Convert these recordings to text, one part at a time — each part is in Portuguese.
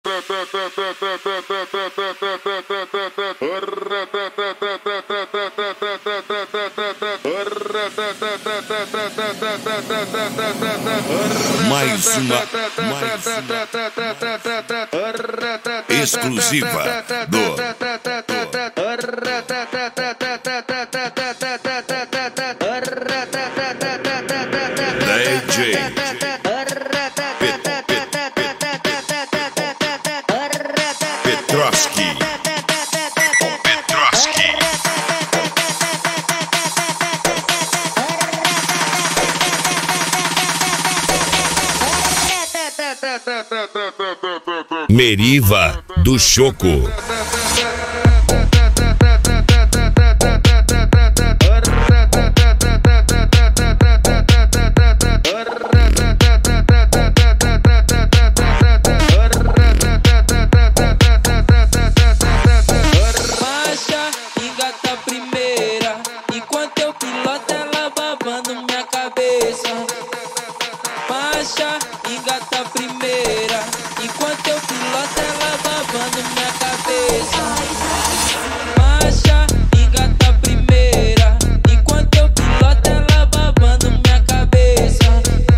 Mais uma exclusiva do DJ Petroski. Meriva do Choco. Marcha, engata a primeira, enquanto eu piloto ela babando minha cabeça. Marcha, engata a primeira, enquanto eu piloto ela babando minha cabeça. Marcha, engata a primeira, enquanto eu piloto ela babando minha cabeça.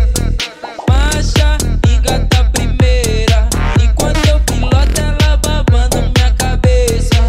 Marcha, engata a primeira, enquanto eu piloto ela babando minha cabeça.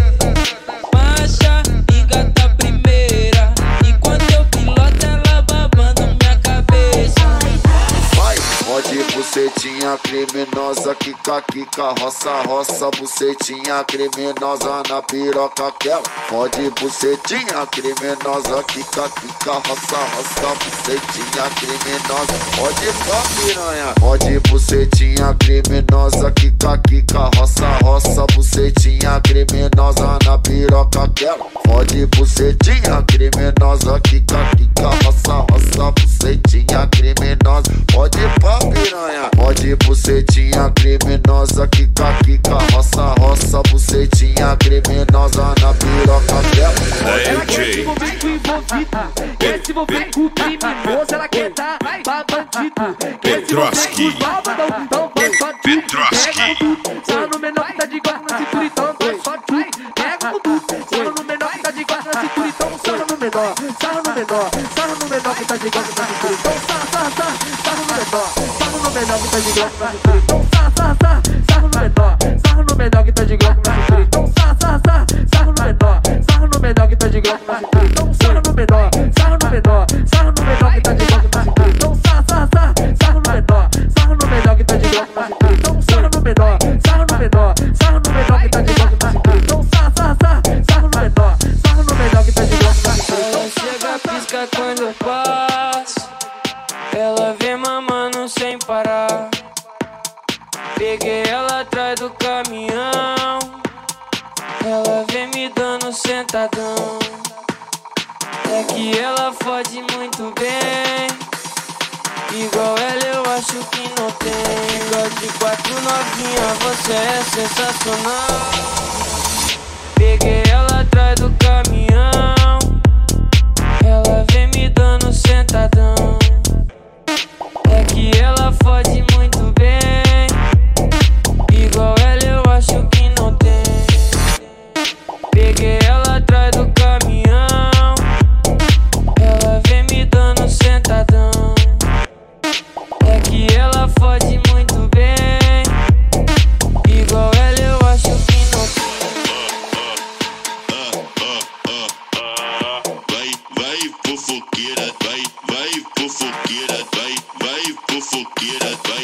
Marcha, engata a primeira, enquanto eu piloto ela babando minha cabeça. Vai, pode bucetinha criminosa, quica, roça, roça, bucetinha criminosa na piroca aquela. Pode bucetinha criminosa, quica, roça, roça, bucetinha criminosa. Pode pra piranha, pode bucetinha criminosa, quica, roça, roça, bucetinha criminosa na piroca aquela. Pode bucetinha criminosa, quica, roça, roça, bucetinha criminosa. Pode pra piranha, pode bucetinha criminosa, quica, roça, roça, bucetinha criminosa na piroca dela. Ela quer se envolver com envolvido, quer se envolver com criminoso, ela quer dar pra bandido, quer se envolver com salvador, então vai só Petroski. Só no menor que tá de guarda na cintura, então vai só pega o tudo. Só no menor que tá de guarda na cintura, então sarra no menor, sarra no menor, sarra no menor que tá de guarda na cintura, então sarra no menor, sarra no menor que tá de guarda na cintura, então sarra no menor, sarra no menor que tá de guarda na cintura, então sarra no menor, sarra no menor que tá de guarda na cintura, então sarra no menor, sarra no menor, sarra no menor que tá de guarda na cintura, então sarra no menor, sarra no menor que tá de guarda na cintura, então sarra no menor, sarra no menor, sarra no menor que tá de guarda na cintura, então sarra no menor, sarra no menor que tá de guarda na cintura. Ela chega, pisca quando eu passo, ela vem mamando sem parar. Peguei ela atrás do caminhão, ela vem me dando sentadão. É que ela fode muito bem, igual ela eu acho que não tem. Igual de 4 novinha, você é sensacional. Peguei ela atrás do caminhão, ela vem me dando sentadão. É que ela fode muito bem, igual ela eu acho que não tem. Peguei ela atrás do caminhão, ela vem me dando sentadão. É que ela fode muito bem, igual ela eu acho que não tem. Vai fofoqueira, vai fofoqueira, vai fofoqueira, vai